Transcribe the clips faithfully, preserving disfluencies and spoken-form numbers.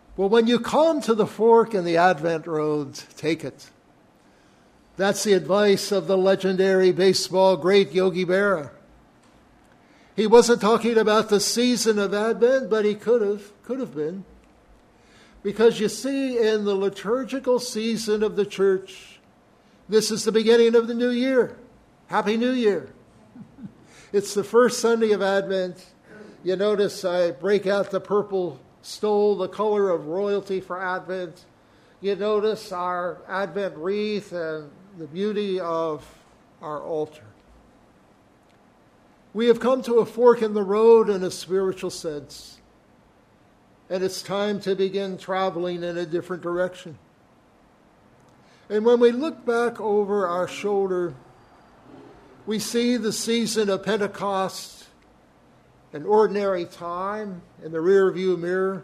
Well, when you come to the fork in the Advent road, take it. That's the advice of the legendary baseball great Yogi Berra. He wasn't talking about the season of Advent, but he could have, could have been. Because you see, in the liturgical season of the church, this is the beginning of the new year. Happy New Year. It's the first Sunday of Advent. You notice I break out the purple stole, the color of royalty for Advent. You notice our Advent wreath and the beauty of our altar. We have come to a fork in the road in a spiritual sense. And it's time to begin traveling in a different direction. And when we look back over our shoulder, we see the season of Pentecost, an ordinary time in the rearview mirror.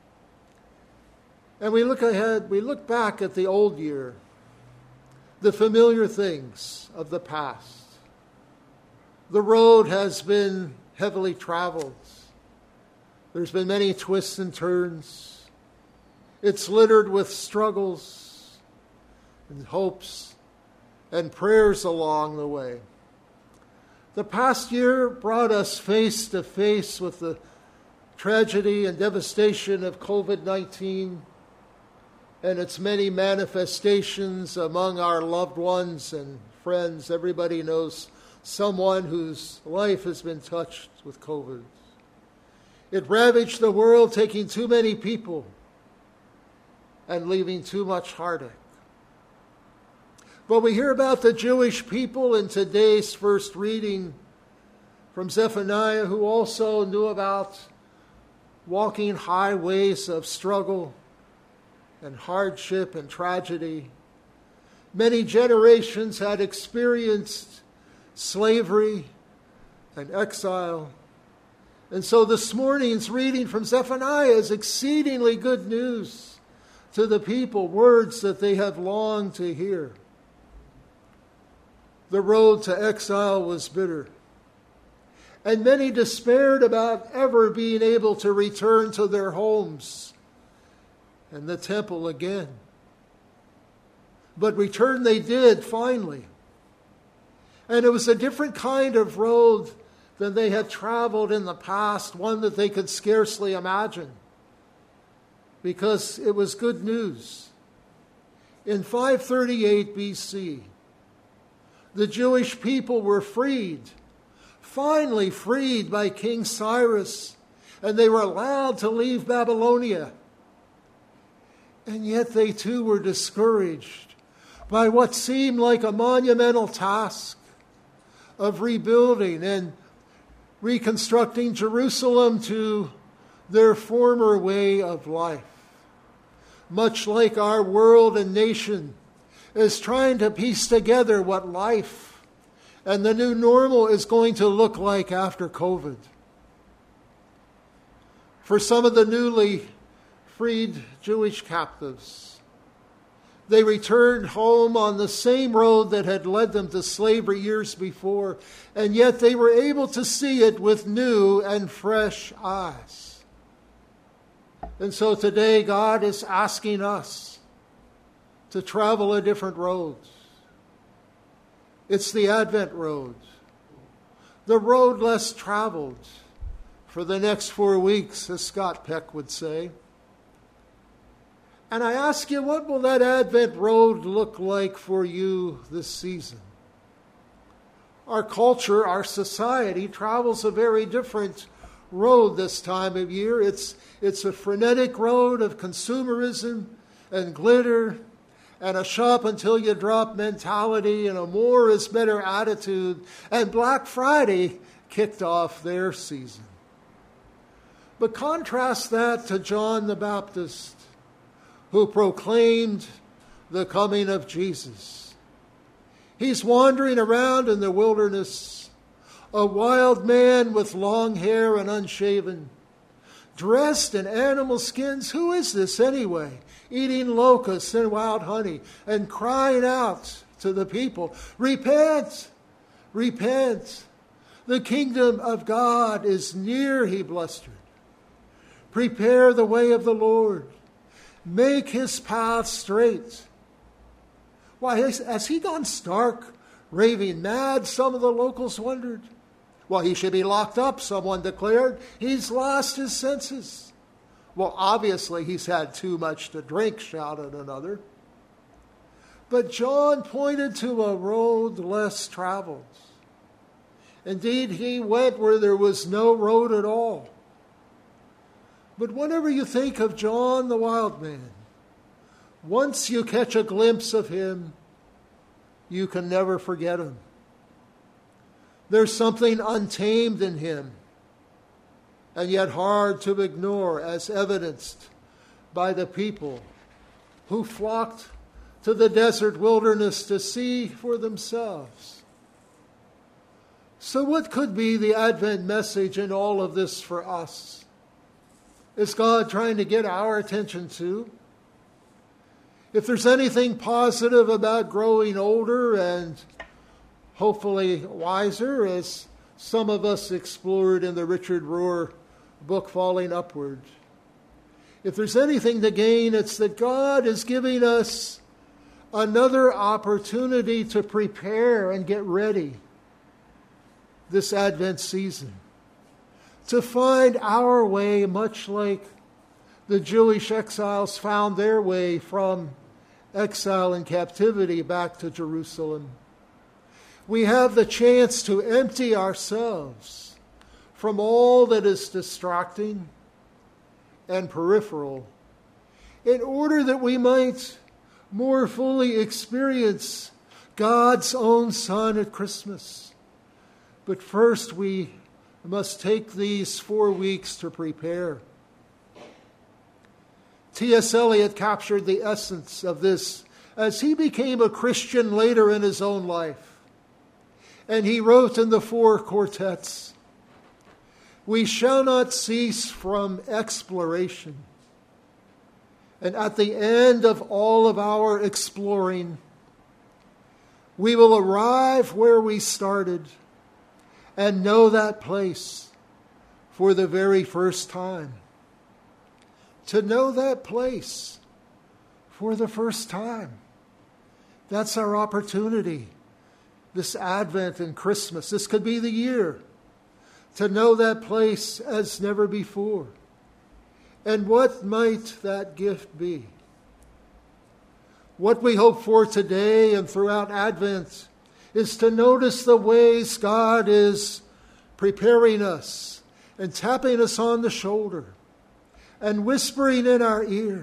And we look ahead, we look back at the old year, the familiar things of the past. The road has been heavily traveled. There's been many twists and turns. It's littered with struggles and hopes and prayers along the way. The past year brought us face to face with the tragedy and devastation of covid nineteen and its many manifestations among our loved ones and friends. Everybody knows someone whose life has been touched with COVID. It ravaged the world, taking too many people and leaving too much heartache. But we hear about the Jewish people in today's first reading from Zephaniah, who also knew about walking highways of struggle and hardship and tragedy. Many generations had experienced slavery and exile. And so this morning's reading from Zephaniah is exceedingly good news to the people, words that they have longed to hear. The road to exile was bitter, and many despaired about ever being able to return to their homes and the temple again. But return they did finally. And it was a different kind of road than they had traveled in the past, one that they could scarcely imagine, because it was good news. In five thirty-eight B C, the Jewish people were freed, finally freed by King Cyrus, and they were allowed to leave Babylonia. And yet they too were discouraged by what seemed like a monumental task of rebuilding and reconstructing Jerusalem to their former way of life. Much like our world and nation is trying to piece together what life and the new normal is going to look like after COVID. For some of the newly freed Jewish captives, they returned home on the same road that had led them to slavery years before, and yet they were able to see it with new and fresh eyes. And so today God is asking us to travel a different road. It's the Advent road, the road less traveled for the next four weeks, as Scott Peck would say. And I ask you, what will that Advent road look like for you this season? Our culture, our society travels a very different road this time of year. It's, it's a frenetic road of consumerism and glitter and a shop until you drop mentality and a more is better attitude. And Black Friday kicked off their season. But contrast that to John the Baptist, who proclaimed the coming of Jesus. He's wandering around in the wilderness, a wild man with long hair and unshaven, dressed in animal skins. Who is this anyway? Eating locusts and wild honey and crying out to the people, "Repent, repent. The kingdom of God is near," he blustered. "Prepare the way of the Lord. Make his path straight. Why, has, has he gone stark, raving mad? Some of the locals wondered. Well, he should be locked up, someone declared. He's lost his senses. Well, obviously he's had too much to drink, shouted another. But John pointed to a road less traveled. Indeed, he went where there was no road at all. But whenever you think of John the wild man, once you catch a glimpse of him, you can never forget him. There's something untamed in him, and yet hard to ignore, as evidenced by the people who flocked to the desert wilderness to see for themselves. So what could be the Advent message in all of this for us? Is God trying to get our attention too? If there's anything positive about growing older and hopefully wiser, as some of us explored in the Richard Rohr book, Falling Upward, if there's anything to gain, it's that God is giving us another opportunity to prepare and get ready this Advent season, to find our way, much like the Jewish exiles found their way from exile and captivity back to Jerusalem. We have the chance to empty ourselves from all that is distracting and peripheral in order that we might more fully experience God's own Son at Christmas. But first we must take these four weeks to prepare. T S Eliot captured the essence of this as he became a Christian later in his own life. And he wrote in the four quartets, "We shall not cease from exploration. And at the end of all of our exploring, we will arrive where we started and know that place for the very first time." To know that place for the first time. That's our opportunity. This Advent and Christmas, this could be the year to know that place as never before. And what might that gift be? What we hope for today and throughout Advent is to notice the ways God is preparing us and tapping us on the shoulder and whispering in our ear.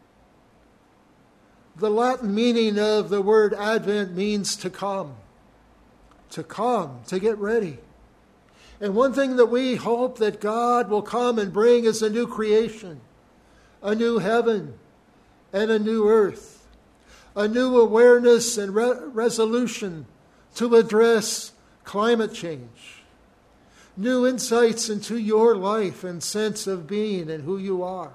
The Latin meaning of the word Advent means to come. To come, to get ready. And one thing that we hope that God will come and bring is a new creation, a new heaven, and a new earth, a new awareness and re- resolution to address climate change, new insights into your life and sense of being and who you are.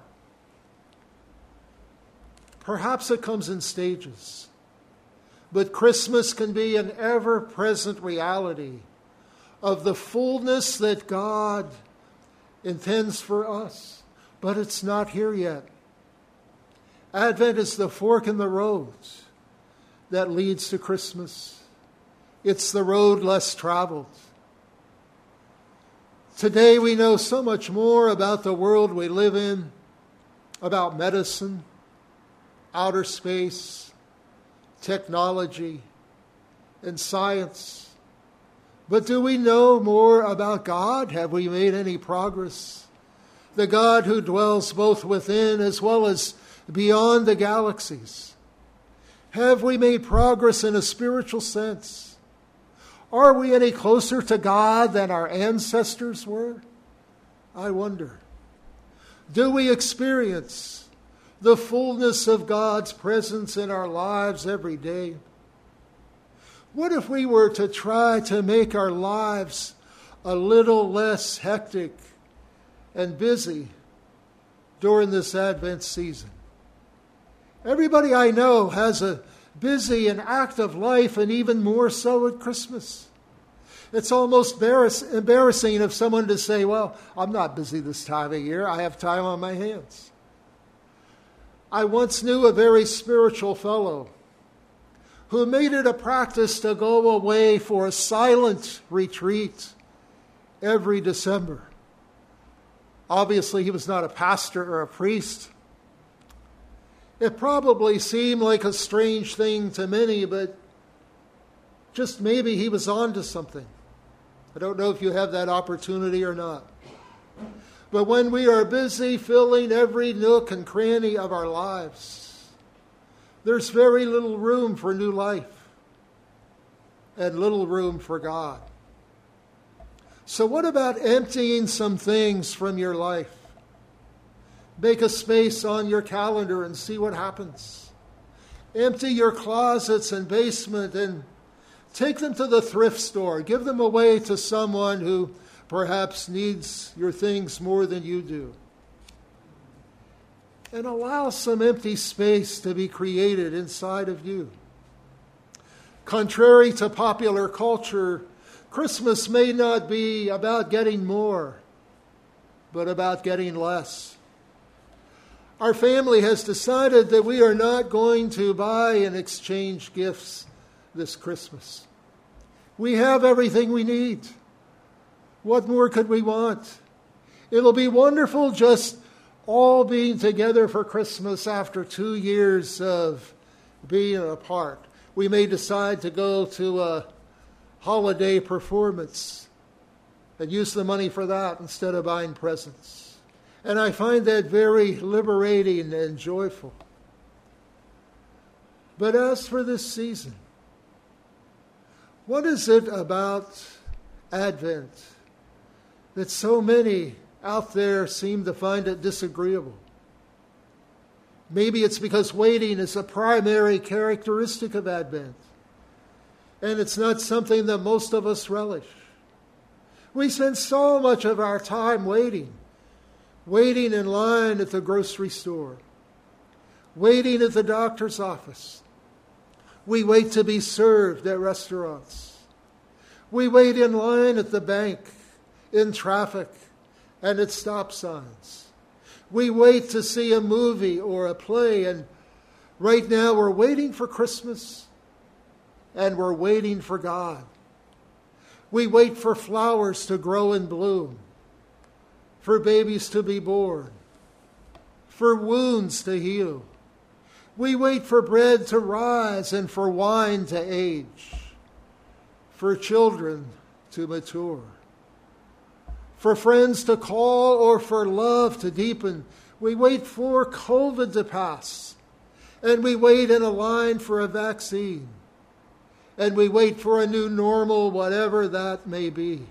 Perhaps it comes in stages, but Christmas can be an ever-present reality of the fullness that God intends for us, but it's not here yet. Advent is the fork in the road that leads to Christmas. It's the road less traveled. Today we know so much more about the world we live in, about medicine, outer space, technology, and science. But do we know more about God? Have we made any progress? The God who dwells both within as well as beyond the galaxies. Have we made progress in a spiritual sense? Are we any closer to God than our ancestors were? I wonder. Do we experience the fullness of God's presence in our lives every day? What if we were to try to make our lives a little less hectic and busy during this Advent season? Everybody I know has a busy and active life, and even more so at Christmas. It's almost embarrassing of someone to say, well, I'm not busy this time of year. I have time on my hands. I once knew a very spiritual fellow who made it a practice to go away for a silent retreat every December. Obviously, he was not a pastor or a priest. It probably seemed like a strange thing to many, but just maybe he was on to something. I don't know if you have that opportunity or not. But when we are busy filling every nook and cranny of our lives, there's very little room for new life and little room for God. So what about emptying some things from your life? Make a space on your calendar and see what happens. Empty your closets and basement and take them to the thrift store. Give them away to someone who perhaps needs your things more than you do. And allow some empty space to be created inside of you. Contrary to popular culture, Christmas may not be about getting more, but about getting less. Our family has decided that we are not going to buy and exchange gifts this Christmas. We have everything we need. What more could we want? It'll be wonderful just all being together for Christmas after two years of being apart. We may decide to go to a holiday performance and use the money for that instead of buying presents. And I find that very liberating and joyful. But as for this season, what is it about Advent that so many out there seem to find it disagreeable? Maybe it's because waiting is a primary characteristic of Advent, and it's not something that most of us relish. We spend so much of our time waiting, waiting in line at the grocery store, waiting at the doctor's office. We wait to be served at restaurants. We wait in line at the bank, in traffic, and at stop signs. We wait to see a movie or a play, and right now we're waiting for Christmas, and we're waiting for God. We wait for flowers to grow and bloom, for babies to be born, for wounds to heal. We wait for bread to rise and for wine to age, for children to mature, for friends to call or for love to deepen. We wait for COVID to pass, and we wait in a line for a vaccine, and we wait for a new normal, whatever that may be.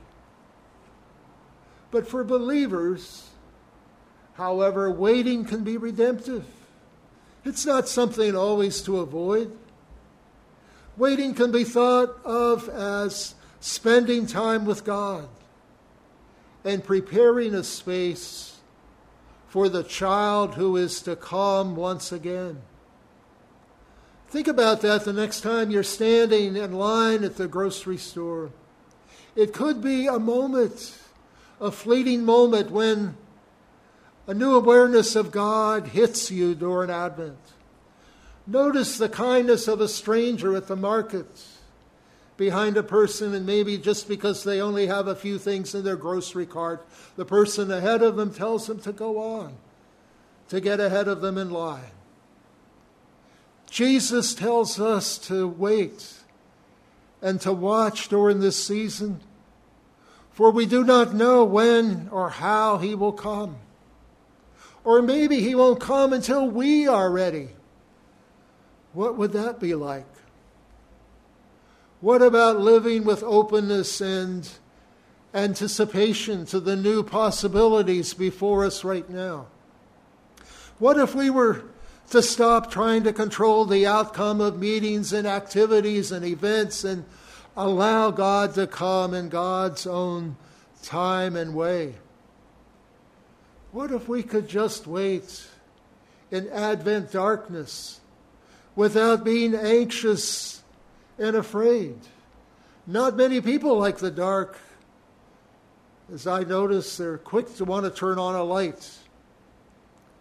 But for believers, however, waiting can be redemptive. It's not something always to avoid. Waiting can be thought of as spending time with God and preparing a space for the child who is to come once again. Think about that the next time you're standing in line at the grocery store. It could be a moment, a fleeting moment when a new awareness of God hits you during Advent. Notice the kindness of a stranger at the market behind a person, and maybe just because they only have a few things in their grocery cart, the person ahead of them tells them to go on, to get ahead of them in line. Jesus tells us to wait and to watch during this season, for we do not know when or how he will come. Or maybe he won't come until we are ready. What would that be like? What about living with openness and anticipation to the new possibilities before us right now? What if we were to stop trying to control the outcome of meetings and activities and events and allow God to come in God's own time and way? What if we could just wait in Advent darkness without being anxious and afraid? Not many people like the dark. As I notice, they're quick to want to turn on a light.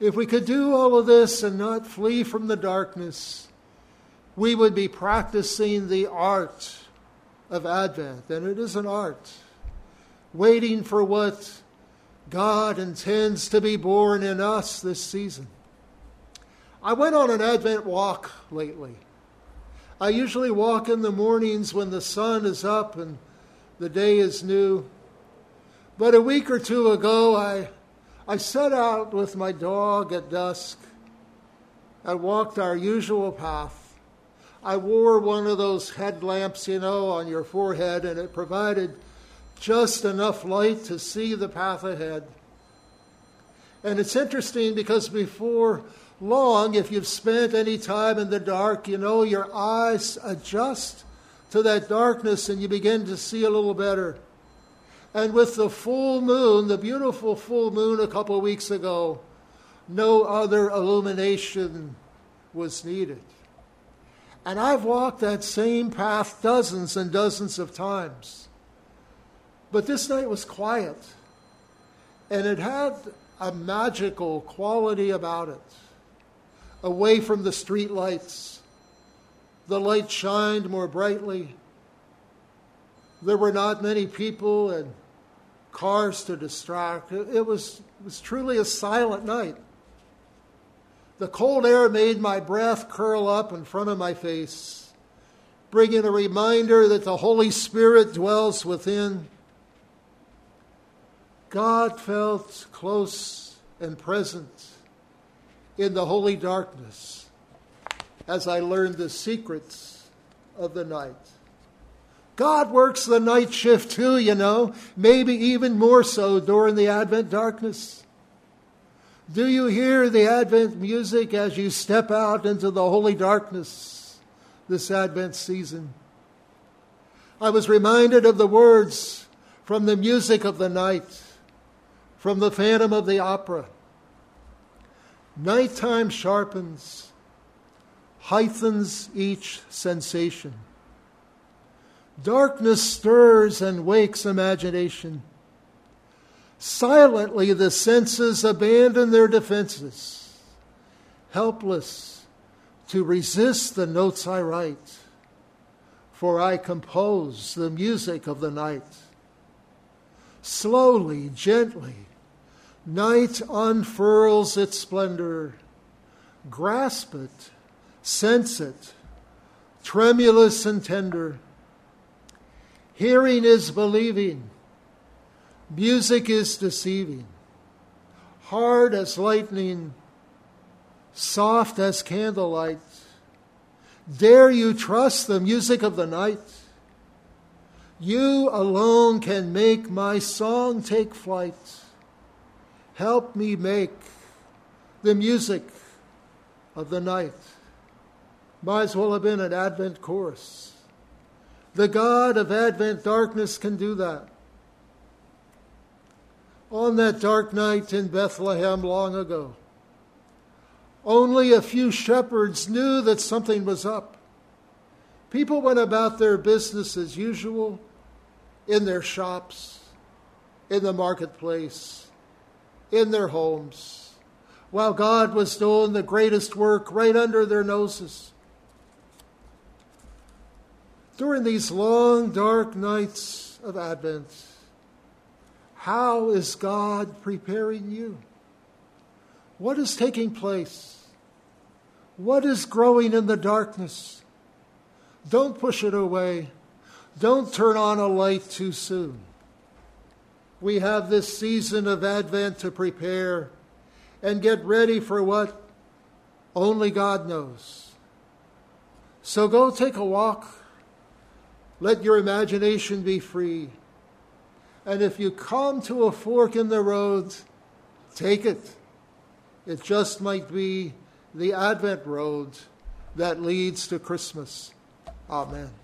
If we could do all of this and not flee from the darkness, we would be practicing the art of Advent. And it is an art, waiting for what God intends to be born in us this season. I went on an Advent walk lately. I usually walk in the mornings when the sun is up and the day is new. But a week or two ago, I, I set out with my dog at dusk. I walked our usual path. I wore one of those headlamps, you know, on your forehead, and it provided just enough light to see the path ahead. And it's interesting because before long, if you've spent any time in the dark, you know, your eyes adjust to that darkness and you begin to see a little better. And with the full moon, the beautiful full moon a couple of weeks ago, no other illumination was needed. And I've walked that same path dozens and dozens of times. But this night was quiet, and it had a magical quality about it. Away from the street lights, the light shined more brightly. There were not many people and cars to distract. It was, it was truly a silent night. The cold air made my breath curl up in front of my face, bringing a reminder that the Holy Spirit dwells within. God felt close and present in the holy darkness as I learned the secrets of the night. God works the night shift too, you know, maybe even more so during the Advent darkness. Do you hear the Advent music as you step out into the holy darkness this Advent season? I was reminded of the words from the music of the night, from the Phantom of the Opera. Nighttime sharpens, heightens each sensation. Darkness stirs and wakes imagination. Silently the senses abandon their defenses, helpless to resist the notes I write, for I compose the music of the night. Slowly, gently, night unfurls its splendor. Grasp it, sense it, tremulous and tender. Hearing is believing. Music is deceiving. Hard as lightning, soft as candlelight. Dare you trust the music of the night? You alone can make my song take flight. Help me make the music of the night. Might as well have been an Advent chorus. The God of Advent darkness can do that. On that dark night in Bethlehem long ago, only a few shepherds knew that something was up. People went about their business as usual, in their shops, in the marketplace, in their homes, while God was doing the greatest work right under their noses. During these long, dark nights of Advent, how is God preparing you? What is taking place? What is growing in the darkness? Don't push it away. Don't turn on a light too soon. We have this season of Advent to prepare and get ready for what only God knows. So go take a walk. Let your imagination be free. And if you come to a fork in the road, take it. It just might be the Advent road that leads to Christmas. Amen.